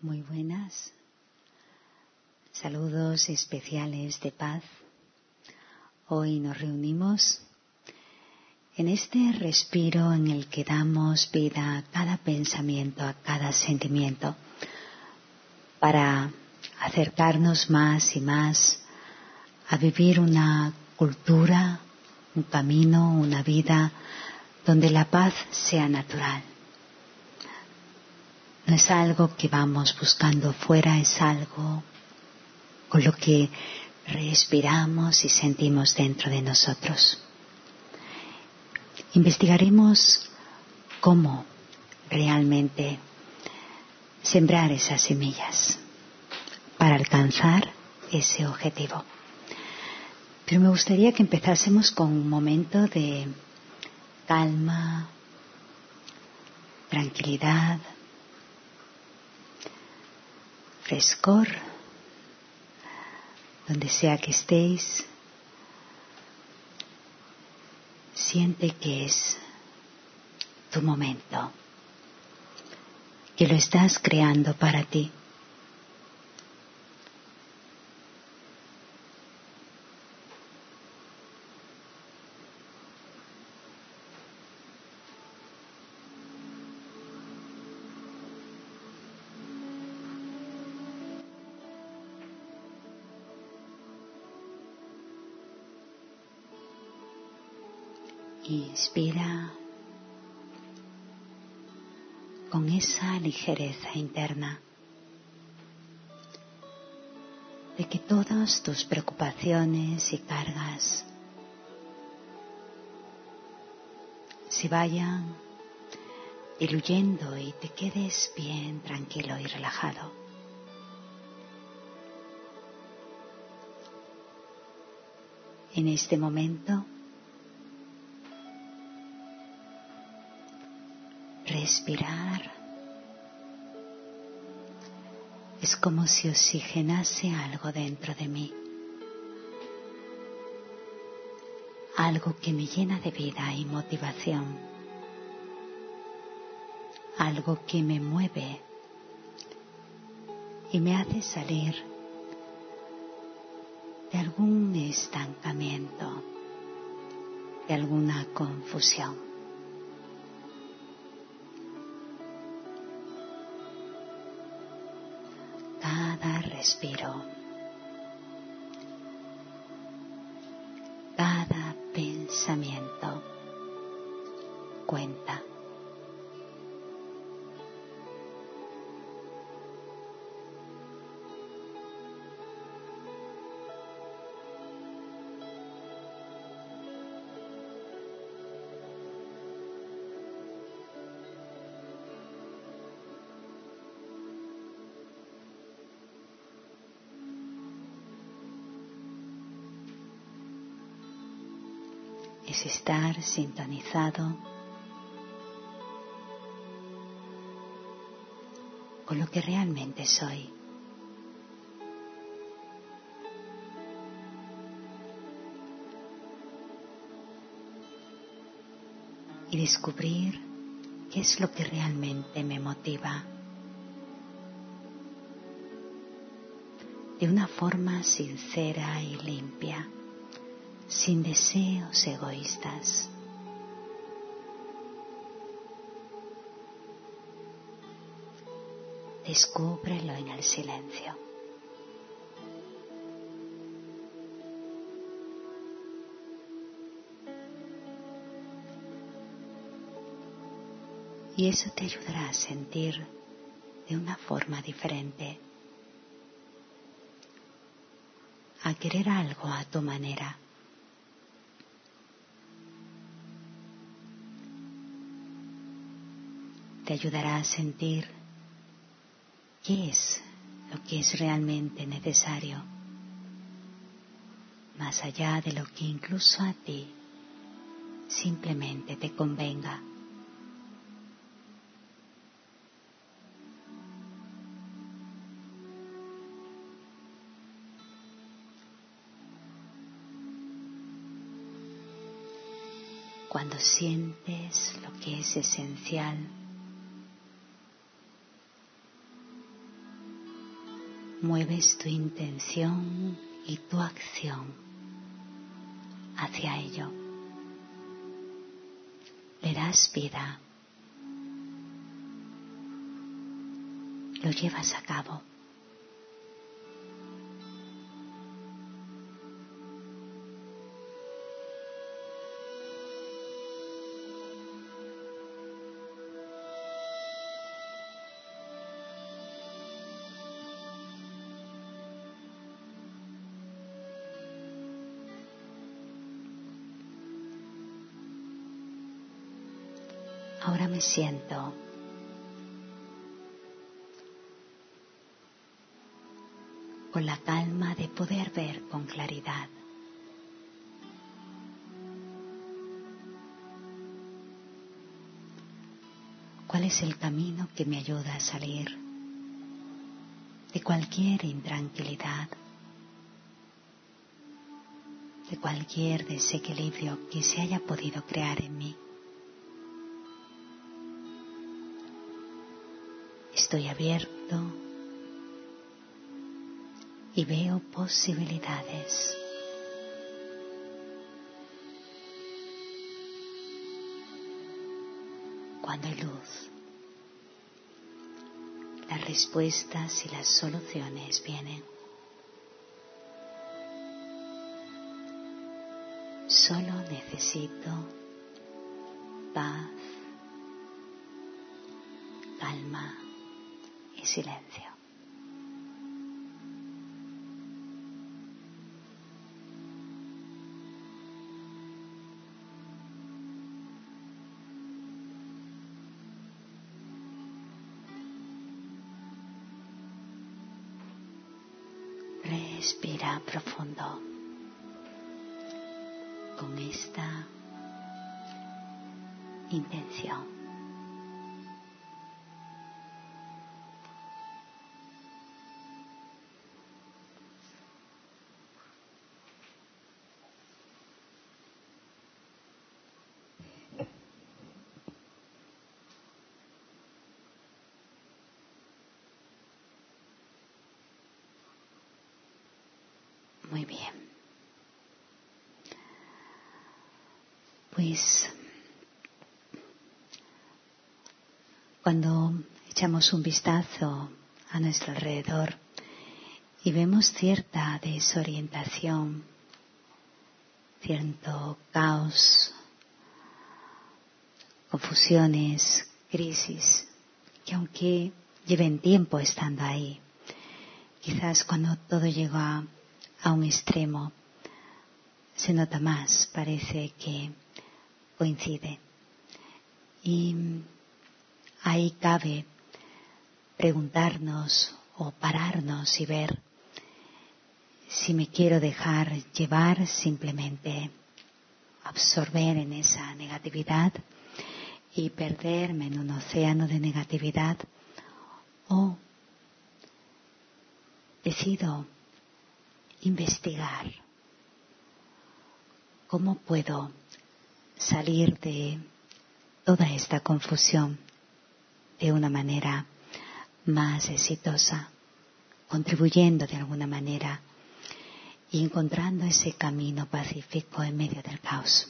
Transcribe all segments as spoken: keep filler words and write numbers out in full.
Muy buenas. Saludos especiales de paz. Hoy nos reunimos en este respiro en el que damos vida a cada pensamiento, a cada sentimiento, para acercarnos más y más a vivir una cultura, un camino, una vida donde la paz sea natural. No es algo que vamos buscando fuera, es algo con lo que respiramos y sentimos dentro de nosotros. Investigaremos cómo realmente sembrar esas semillas para alcanzar ese objetivo. Pero me gustaría que empezásemos con un momento de calma, tranquilidad, frescor, donde sea que estéis. Siente que es tu momento, que lo estás creando para ti. Inspira con esa ligereza interna de que todas tus preocupaciones y cargas se vayan diluyendo y te quedes bien tranquilo y relajado. En este momento, respirar es como si oxigenase algo dentro de mí, algo que me llena de vida y motivación, algo que me mueve y me hace salir de algún estancamiento, de alguna confusión. Cada respiro, cada pensamiento cuenta. Es estar sintonizado con lo que realmente soy. Y descubrir qué es lo que realmente me motiva. De una forma sincera y limpia, sin deseos egoístas. Descúbrelo en el silencio. Y eso te ayudará a sentir de una forma diferente, a querer algo a tu manera. Te ayudará a sentir qué es lo que es realmente necesario, más allá de lo que incluso a ti simplemente te convenga. Cuando sientes lo que es esencial, mueves tu intención y tu acción hacia ello. Le das vida. Lo llevas a cabo. Ahora me siento con la calma de poder ver con claridad. ¿Cuál es el camino que me ayuda a salir de cualquier intranquilidad, de cualquier desequilibrio que se haya podido crear en mí? Estoy abierto y veo posibilidades. Cuando hay luz, las respuestas y las soluciones vienen. Solo necesito paz, calma y silencio. Respira profundo con esta intención. Muy bien. Pues cuando echamos un vistazo a nuestro alrededor y vemos cierta desorientación, cierto caos, confusiones, crisis, que aunque lleven tiempo estando ahí, quizás cuando todo llega a un extremo se nota más, parece que coincide. Y ahí cabe preguntarnos o pararnos y ver si me quiero dejar llevar, simplemente absorber en esa negatividad y perderme en un océano de negatividad, o decido investigar cómo puedo salir de toda esta confusión de una manera más exitosa, contribuyendo de alguna manera y encontrando ese camino pacífico en medio del caos.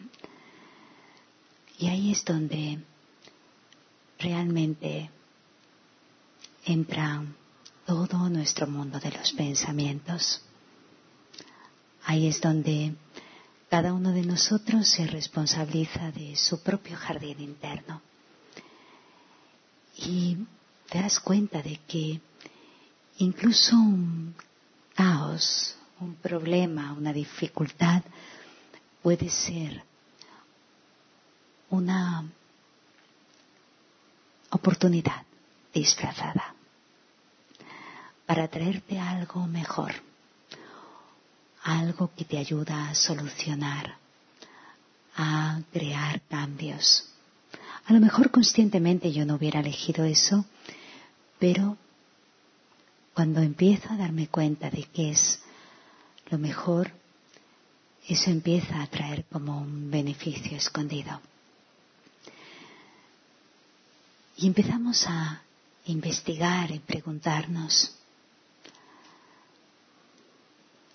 Y ahí es donde realmente entra todo nuestro mundo de los pensamientos. Ahí es donde cada uno de nosotros se responsabiliza de su propio jardín interno. Y te das cuenta de que incluso un caos, un problema, una dificultad puede ser una oportunidad disfrazada para traerte algo mejor, algo que te ayuda a solucionar, a crear cambios. A lo mejor conscientemente yo no hubiera elegido eso, pero cuando empiezo a darme cuenta de que es lo mejor, eso empieza a traer como un beneficio escondido. Y empezamos a investigar y preguntarnos,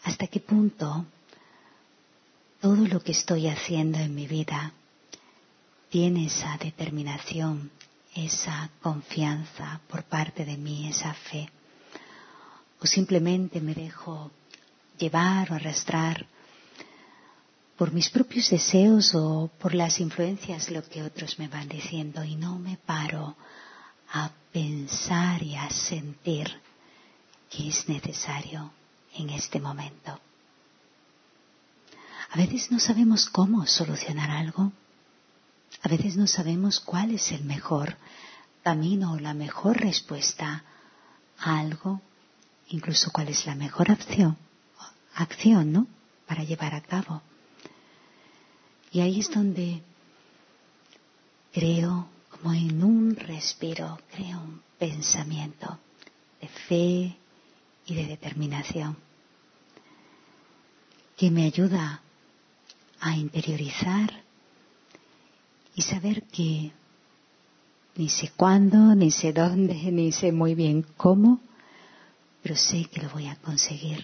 hasta qué punto todo lo que estoy haciendo en mi vida tiene esa determinación, esa confianza por parte de mí, esa fe. O simplemente me dejo llevar o arrastrar por mis propios deseos o por las influencias de lo que otros me van diciendo y no me paro a pensar y a sentir que es necesario en este momento. A veces no sabemos cómo solucionar algo. A veces no sabemos cuál es el mejor camino o la mejor respuesta a algo, incluso cuál es la mejor acción, acción, ¿no?, para llevar a cabo. Y ahí es donde creo, como en un respiro, creo un pensamiento de fe y de determinación que me ayuda a interiorizar y saber que ni sé cuándo, ni sé dónde, ni sé muy bien cómo, pero sé que lo voy a conseguir.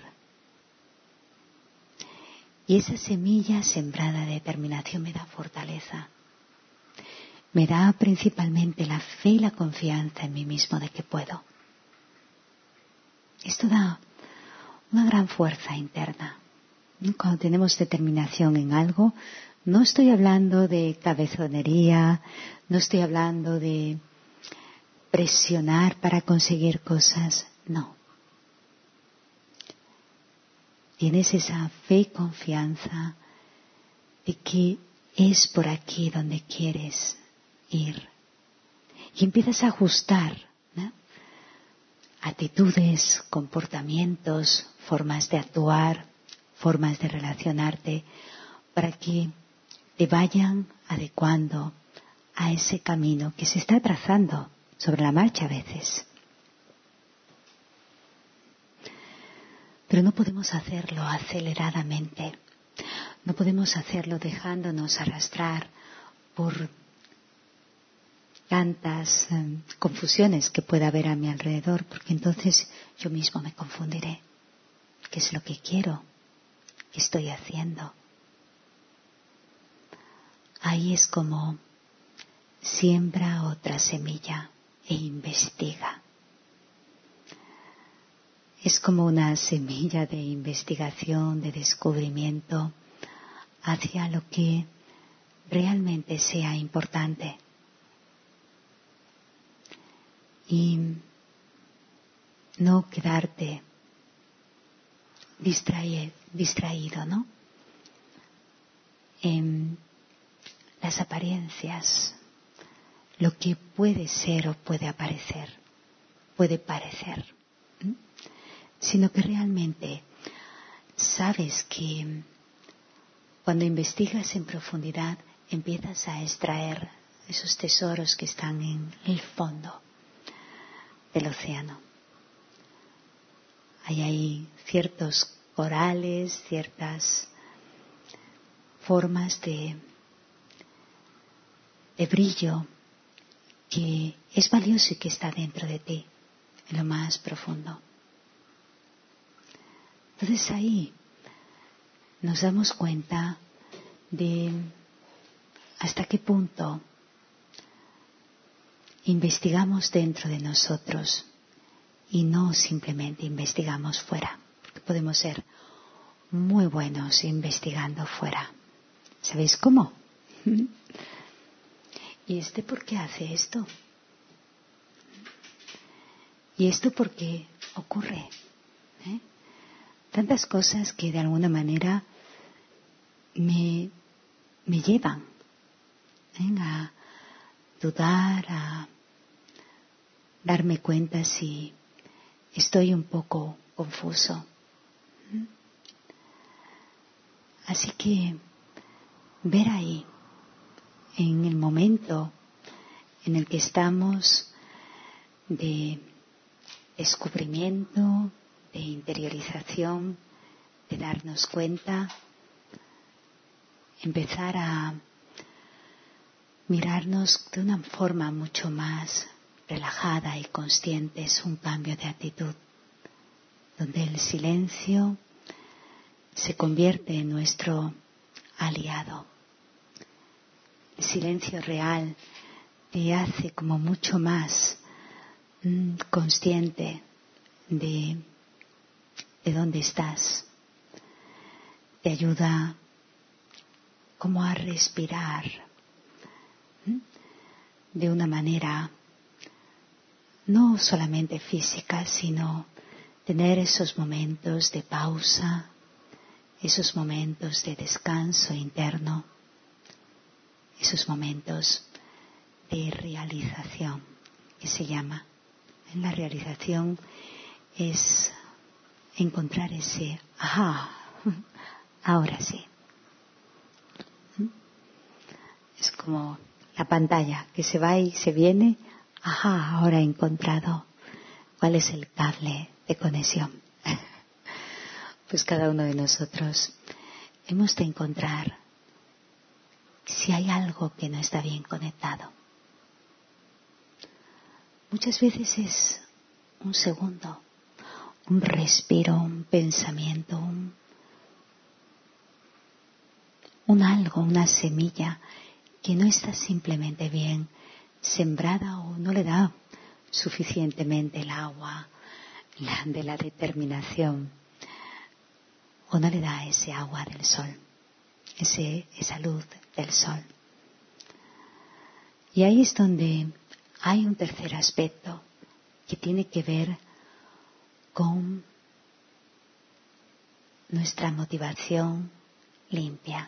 Y esa semilla sembrada de determinación me da fortaleza. Me da principalmente la fe y la confianza en mí mismo de que puedo. Esto da una gran fuerza interna. Cuando tenemos determinación en algo, no estoy hablando de cabezonería, no estoy hablando de presionar para conseguir cosas, no. Tienes esa fe y confianza de que es por aquí donde quieres ir. Y empiezas a ajustar, ¿no?, actitudes, comportamientos, formas de actuar, formas de relacionarte, para que te vayan adecuando a ese camino que se está trazando sobre la marcha a veces. Pero no podemos hacerlo aceleradamente, no podemos hacerlo dejándonos arrastrar por tantas eh, confusiones que pueda haber a mi alrededor, porque entonces yo mismo me confundiré. ¿Qué es lo que quiero? ¿Qué estoy haciendo? Ahí es como siembra otra semilla e investiga. Es como una semilla de investigación, de descubrimiento hacia lo que realmente sea importante. Y no quedarte distraído, distraído, ¿no?, en las apariencias, lo que puede ser o puede aparecer, puede parecer, ¿sí?, sino que realmente sabes que cuando investigas en profundidad empiezas a extraer esos tesoros que están en el fondo del océano. Hay ahí ciertos corales, ciertas formas de, de brillo que es valioso y que está dentro de ti, en lo más profundo. Entonces ahí nos damos cuenta de hasta qué punto investigamos dentro de nosotros y no simplemente investigamos fuera, porque podemos ser muy buenos investigando fuera. ¿Sabéis cómo? ¿Y este por qué hace esto? ¿Y esto por qué ocurre? ¿Eh? Tantas cosas que de alguna manera me, me llevan, ¿eh?, a dudar, a darme cuenta si estoy un poco confuso. Así que ver ahí, en el momento en el que estamos de descubrimiento, de interiorización, de darnos cuenta, empezar a mirarnos de una forma mucho más relajada y consciente. Es un cambio de actitud, donde el silencio se convierte en nuestro aliado. El silencio real te hace como mucho más mmm, consciente de, de dónde estás. Te ayuda como a respirar ¿m? de una manera no solamente física, sino tener esos momentos de pausa, esos momentos de descanso interno, esos momentos de realización, que se llama. En la realización es encontrar ese ajá, ahora sí. Es como la pantalla que se va y se viene, ajá, ahora he encontrado cuál es el cable de conexión. Pues cada uno de nosotros hemos de encontrar si hay algo que no está bien conectado. Muchas veces es un segundo, un respiro, un pensamiento, un, un algo, una semilla que no está simplemente bien sembrada o no le da suficientemente el agua la, de la determinación o no le da ese agua del sol, ese, esa luz del sol. Y ahí es donde hay un tercer aspecto que tiene que ver con nuestra motivación limpia,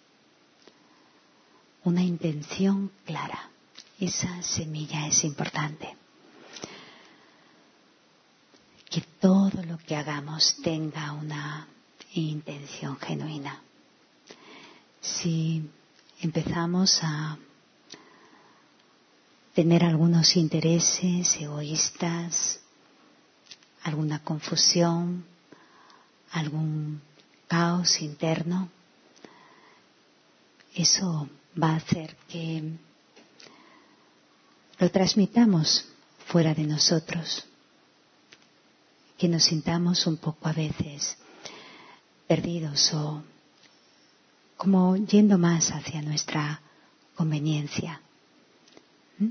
una intención clara. Esa semilla es importante. Que todo lo que hagamos tenga una intención genuina. Si empezamos a tener algunos intereses egoístas, alguna confusión, algún caos interno, eso va a hacer que lo transmitamos fuera de nosotros, que nos sintamos un poco a veces perdidos o como yendo más hacia nuestra conveniencia. ¿Mm?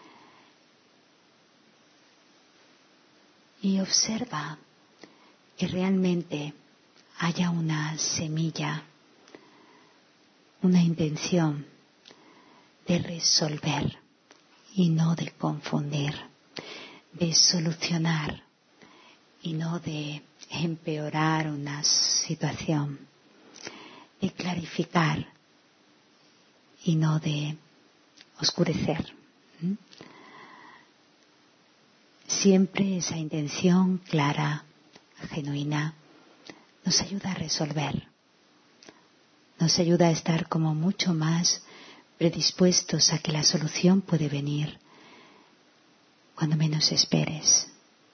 Y observa que realmente haya una semilla, una intención de resolver y no de confundir, de solucionar y no de empeorar una situación, de clarificar y no de oscurecer. ¿Mm? Siempre esa intención clara, genuina, nos ayuda a resolver, nos ayuda a estar como mucho más predispuestos a que la solución puede venir cuando menos esperes,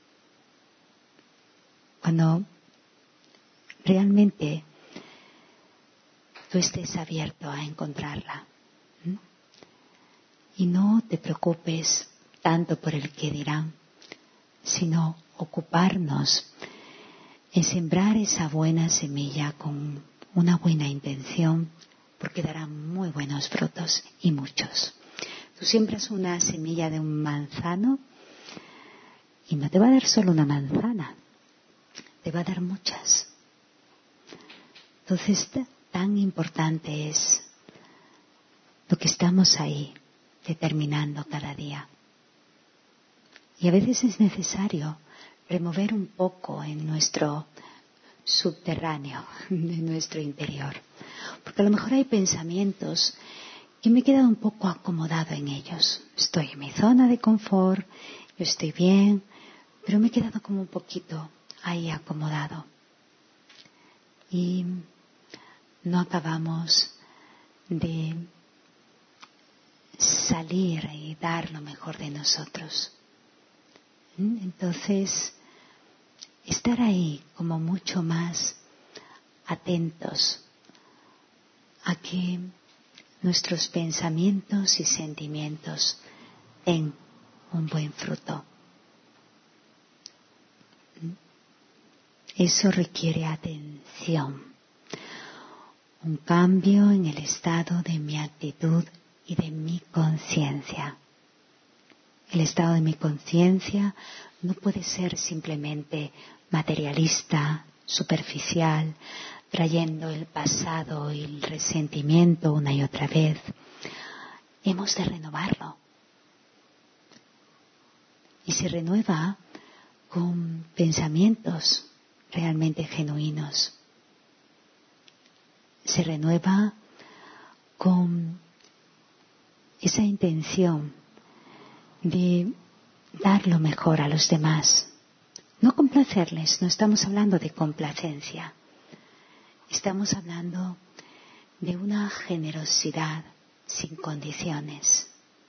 cuando realmente tú estés abierto a encontrarla. ¿Mm? Y no te preocupes tanto por el que dirán, sino ocuparnos en sembrar esa buena semilla con una buena intención, porque dará muy buenos frutos y muchos. Tú siembras una semilla de un manzano y no te va a dar solo una manzana, te va a dar muchas. Entonces, tan importante es lo que estamos ahí determinando cada día. Y a veces es necesario remover un poco en nuestro subterráneo, en nuestro interior. Porque a lo mejor hay pensamientos que me he quedado un poco acomodado en ellos. Estoy en mi zona de confort, yo estoy bien, pero me he quedado como un poquito ahí acomodado. Y no acabamos de salir y dar lo mejor de nosotros. Entonces, estar ahí como mucho más atentos a que nuestros pensamientos y sentimientos den un buen fruto. Eso requiere atención, un cambio en el estado de mi actitud y de mi conciencia. El estado de mi conciencia no puede ser simplemente materialista, superficial, trayendo el pasado y el resentimiento una y otra vez. Hemos de renovarlo. Y se renueva con pensamientos realmente genuinos. Se renueva con esa intención de dar lo mejor a los demás. No complacerles, no estamos hablando de complacencia. Estamos hablando de una generosidad sin condiciones.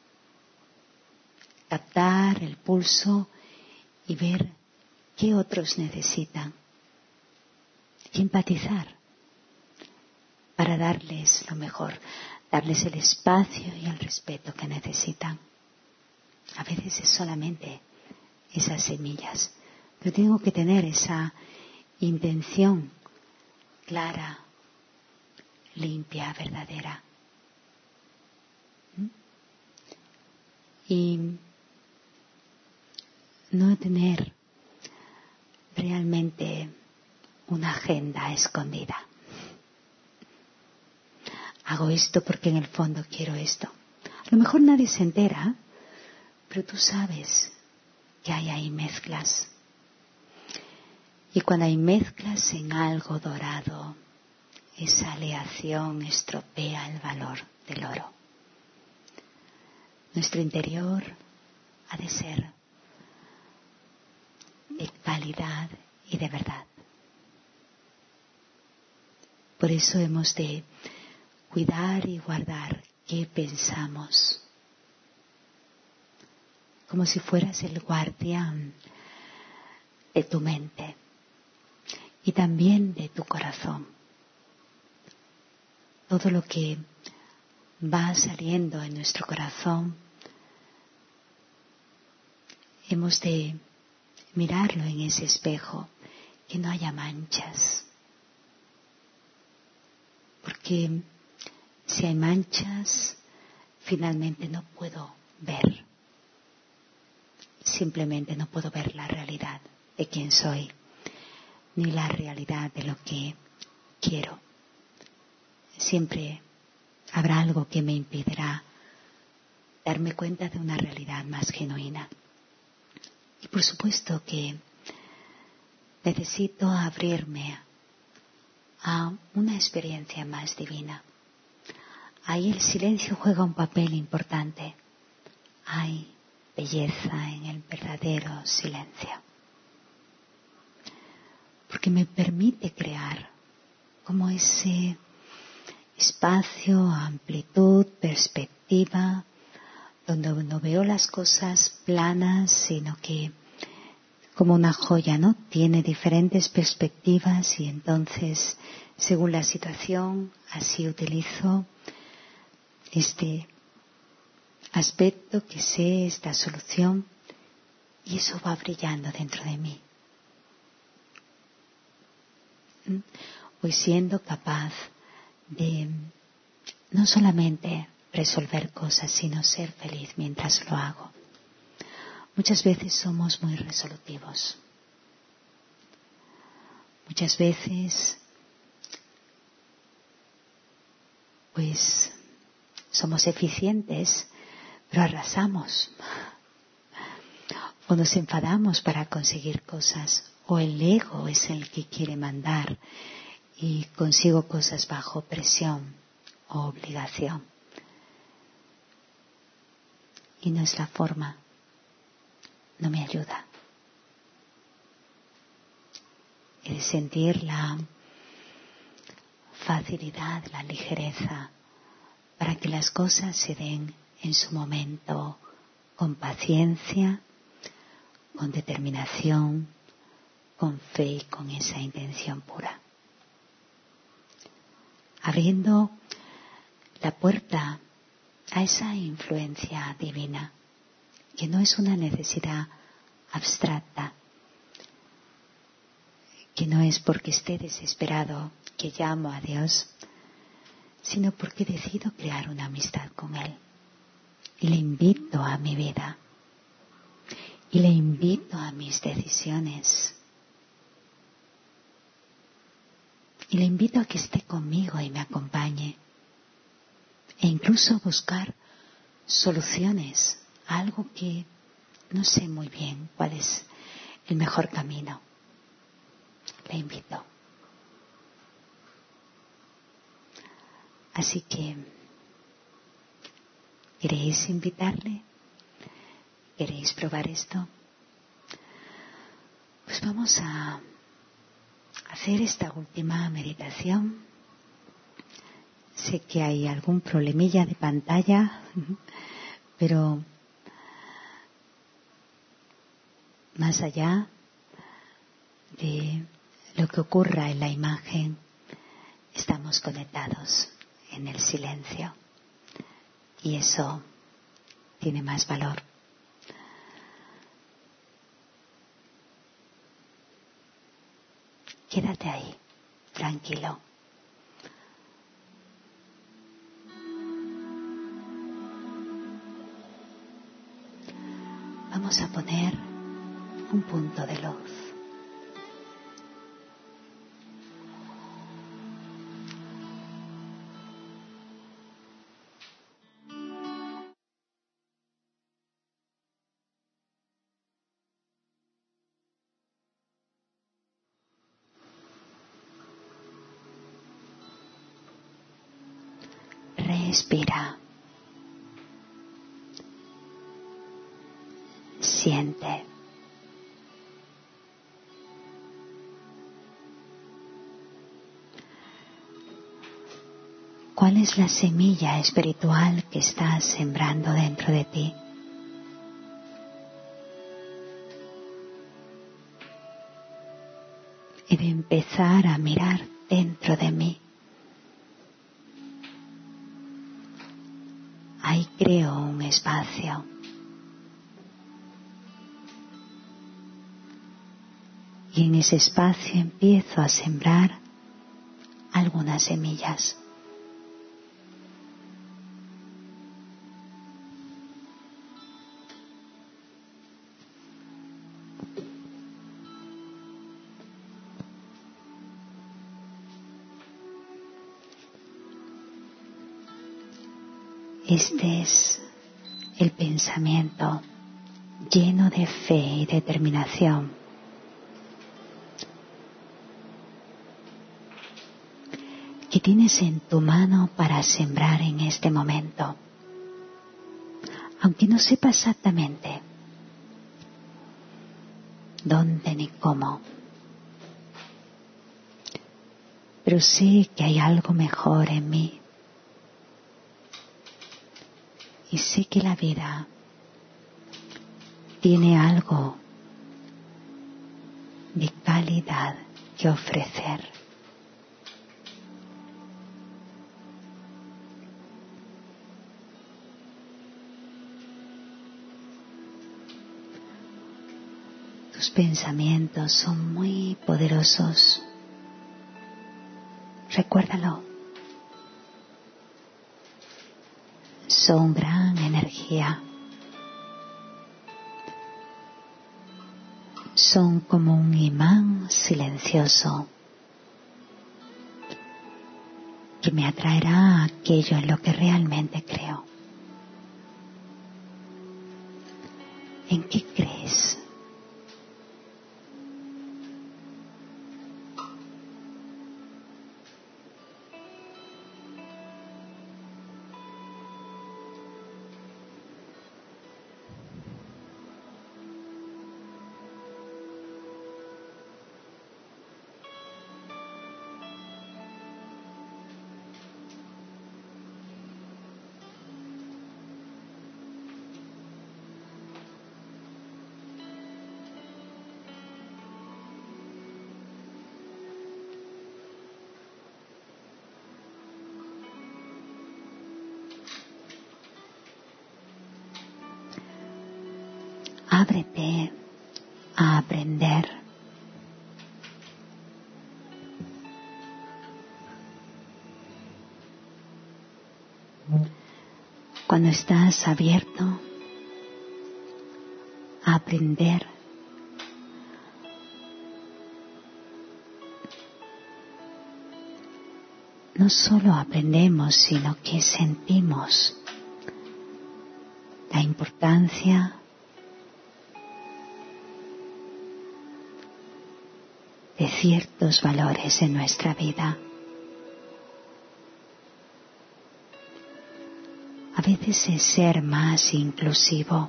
Captar el pulso y ver qué otros necesitan. Y empatizar para darles lo mejor, darles el espacio y el respeto que necesitan. A veces es solamente esas semillas, pero tengo que tener esa intención clara, limpia, verdadera. ¿Mm? Y no tener realmente una agenda escondida. Hago esto porque en el fondo quiero esto. A lo mejor nadie se entera, pero tú sabes que hay ahí mezclas. Y cuando hay mezclas en algo dorado, esa aleación estropea el valor del oro. Nuestro interior ha de ser de calidad y de verdad. Por eso hemos de cuidar y guardar qué pensamos. Como si fueras el guardián de tu mente y también de tu corazón. Todo lo que va saliendo en nuestro corazón, hemos de mirarlo en ese espejo, que no haya manchas. Porque si hay manchas, finalmente no puedo ver. Simplemente no puedo ver la realidad de quién soy, ni la realidad de lo que quiero. Siempre habrá algo que me impedirá darme cuenta de una realidad más genuina. Y por supuesto que necesito abrirme a una experiencia más divina. Ahí el silencio juega un papel importante. Hay belleza en el verdadero silencio. Porque me permite crear como ese espacio, amplitud, perspectiva, donde no veo las cosas planas, sino que como una joya, ¿no? Tiene diferentes perspectivas y entonces, según la situación, así utilizo este aspecto que sé, esta solución, y eso va brillando dentro de mí. ¿Mm? Voy siendo capaz de no solamente resolver cosas, sino ser feliz mientras lo hago. Muchas veces somos muy resolutivos. Muchas veces, pues, somos eficientes, pero arrasamos. O nos enfadamos para conseguir cosas. O el ego es el que quiere mandar y consigo cosas bajo presión o obligación. Y no es la forma. No me ayuda. He de sentir la facilidad, la ligereza, para que las cosas se den en su momento con paciencia, con determinación, con fe y con esa intención pura. Abriendo la puerta a esa influencia divina, que no es una necesidad abstracta, que no es porque esté desesperado que llamo a Dios, sino porque decido crear una amistad con Él. Y le invito a mi vida. Y le invito a mis decisiones. Y le invito a que esté conmigo y me acompañe. E incluso buscar soluciones a algo que no sé muy bien cuál es el mejor camino. Le invito. Así que, ¿queréis invitarle? ¿Queréis probar esto? Pues vamos a hacer esta última meditación. Sé que hay algún problemilla de pantalla, pero más allá de lo que ocurra en la imagen, estamos conectados en el silencio y eso tiene más valor. Quédate ahí, tranquilo. Vamos a poner un punto de luz. Respira. Siente. ¿Cuál es la semilla espiritual que estás sembrando dentro de ti? He de empezar a mirar dentro de mí. Ahí creo un espacio. Y en ese espacio empiezo a sembrar algunas semillas. Este es el pensamiento lleno de fe y determinación que tienes en tu mano para sembrar en este momento, aunque no sepa exactamente dónde ni cómo, pero sé que hay algo mejor en mí. Y sé que la vida tiene algo de calidad que ofrecer. Tus pensamientos son muy poderosos. Recuérdalo. Son gran energía. Son como un imán silencioso que me atraerá a aquello en lo que realmente creo. ¿En qué crees? Ábrete a aprender. Cuando estás abierto a aprender, no solo aprendemos, sino que sentimos la importancia de ciertos valores en nuestra vida. A veces es ser más inclusivo,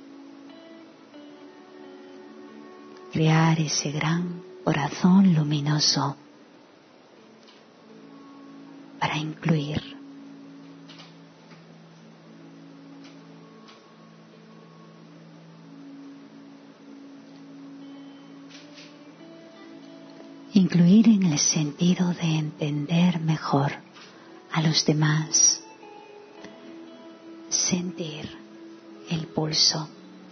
crear ese gran corazón luminoso para incluir. Incluir en el sentido de entender mejor a los demás, sentir el pulso.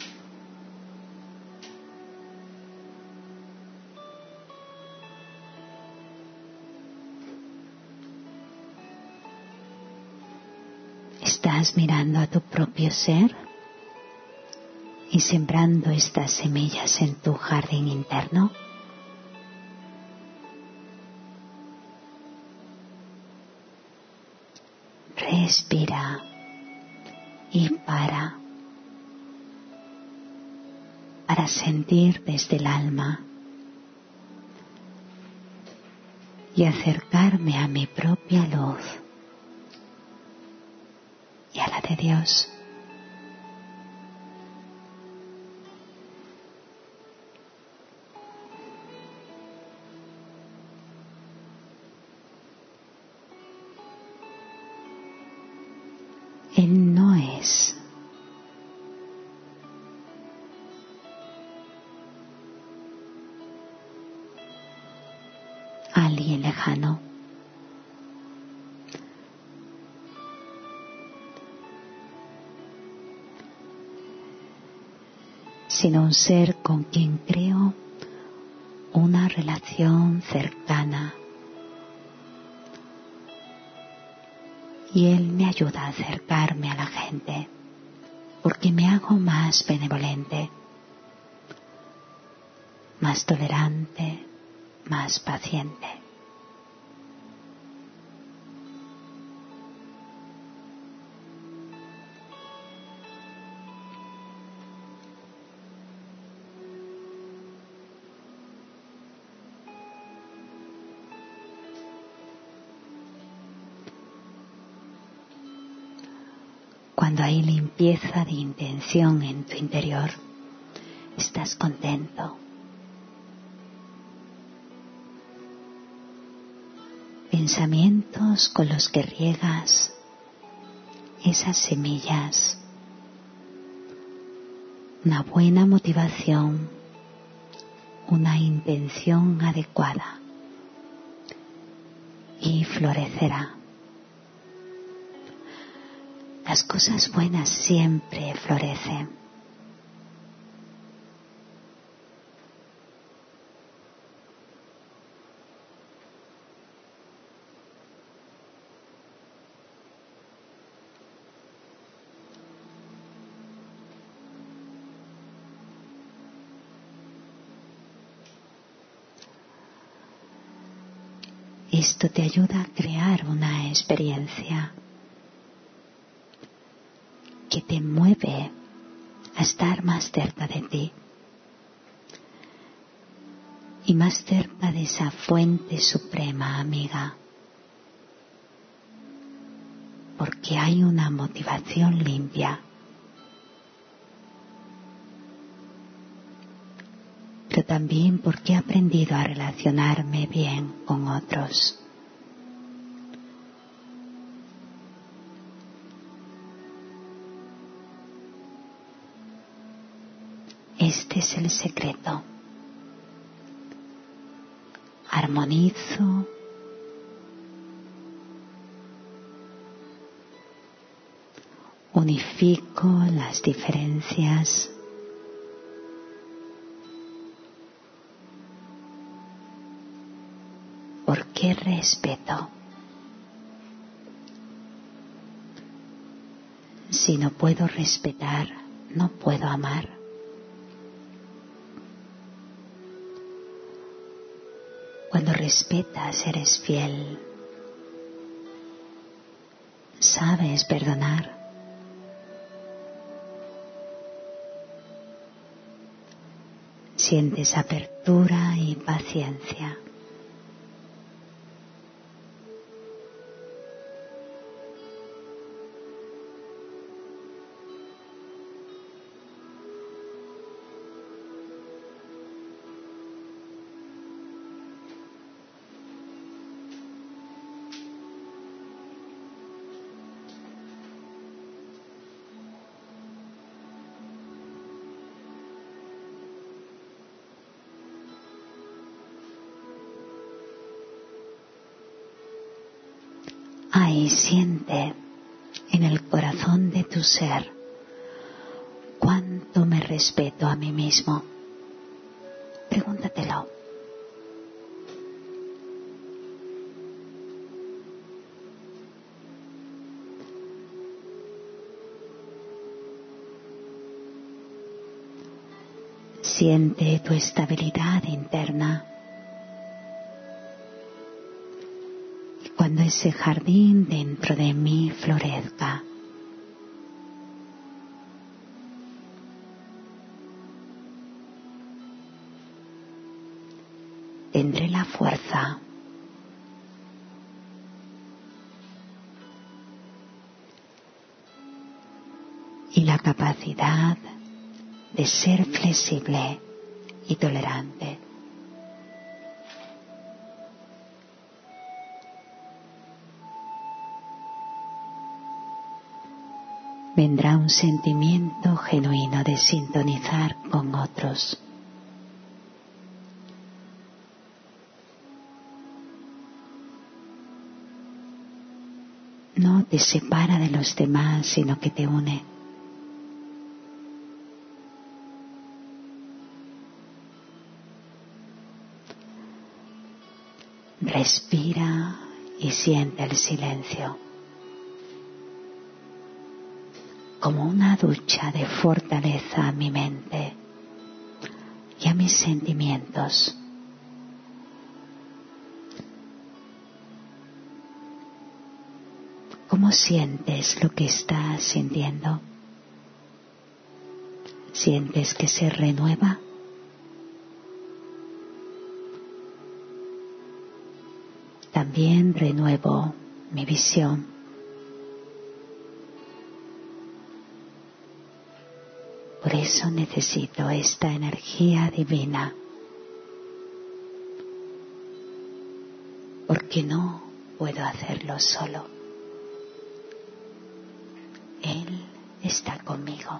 Estás mirando a tu propio ser y sembrando estas semillas en tu jardín interno. Respira y para, para sentir desde el alma y acercarme a mi propia luz y a la de Dios. Él no es alguien lejano. Sino un ser con quien creo una relación cercana. Y Él me ayuda a acercarme a la gente, porque me hago más benevolente, más tolerante, más paciente. Cuando hay limpieza de intención en tu interior, estás contento. Pensamientos con los que riegas esas semillas, una buena motivación, una intención adecuada y florecerá. Las cosas buenas siempre florecen. Esto te ayuda a crear una experiencia que te mueve a estar más cerca de ti y más cerca de esa fuente suprema, amiga, porque hay una motivación limpia, pero también porque he aprendido a relacionarme bien con otros. Este es el secreto. Armonizo, unifico las diferencias, porque respeto. Si no puedo respetar, no puedo amar. Cuando respetas, eres fiel. Sabes perdonar. Sientes apertura y paciencia. Ahí siente en el corazón de tu ser cuánto me respeto a mí mismo. Pregúntatelo. Siente tu estabilidad interna. Cuando ese jardín dentro de mí florezca, tendré la fuerza y la capacidad de ser flexible y tolerante. Vendrá un sentimiento genuino de sintonizar con otros. No te separa de los demás, sino que te une. Respira y siente el silencio. Como una ducha de fortaleza a mi mente y a mis sentimientos. ¿Cómo sientes lo que estás sintiendo? ¿Sientes que se renueva? También renuevo mi visión. Por eso necesito esta energía divina, porque no puedo hacerlo solo. Él está conmigo.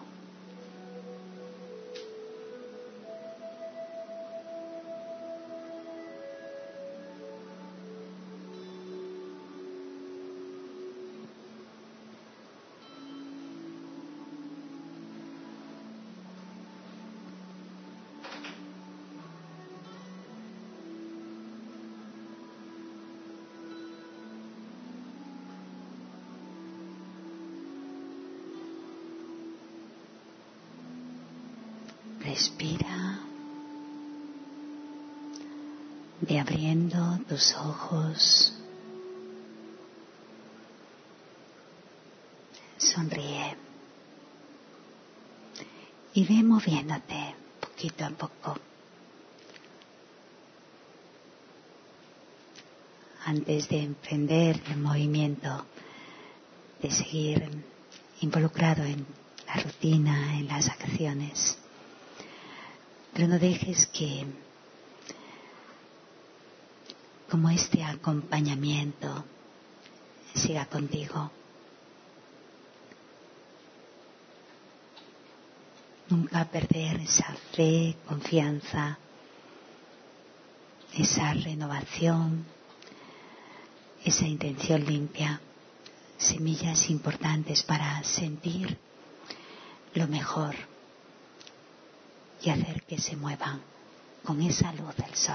Respira, ve abriendo tus ojos, sonríe y ve moviéndote poquito a poco. Antes de emprender el movimiento, de seguir involucrado en la rutina, en las acciones. Pero no dejes que, como este acompañamiento, siga contigo. Nunca perder esa fe, confianza, esa renovación, esa intención limpia, semillas importantes para sentir lo mejor y hacer que se muevan con esa luz del sol.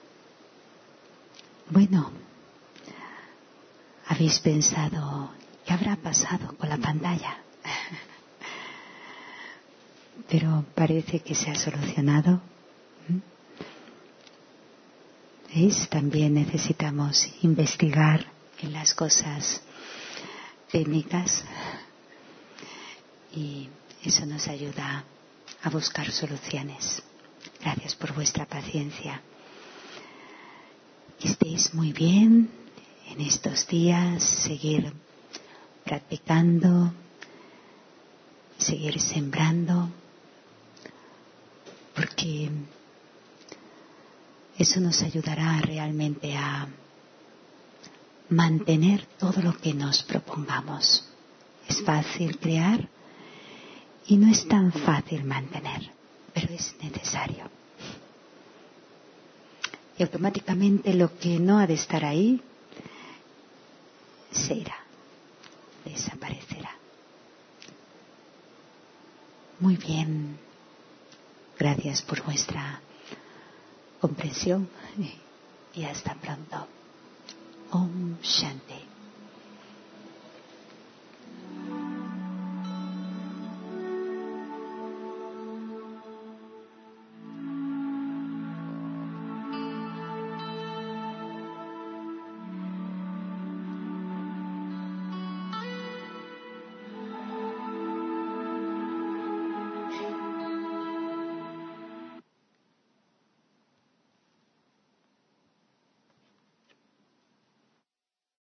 Bueno, ¿habéis pensado ¿qué habrá pasado con la pantalla? Pero parece que se ha solucionado. ¿Veis? También necesitamos investigar en las cosas técnicas y eso nos ayuda a buscar soluciones. Gracias por vuestra paciencia. Que estéis muy bien en estos días, seguir practicando, seguir sembrando, porque eso nos ayudará realmente a mantener todo lo que nos propongamos. Es fácil crear y no es tan fácil mantener, pero es necesario. Y automáticamente lo que no ha de estar ahí se irá, desaparecerá. Muy bien. Gracias por vuestra comprensión y hasta pronto. Om Shanti.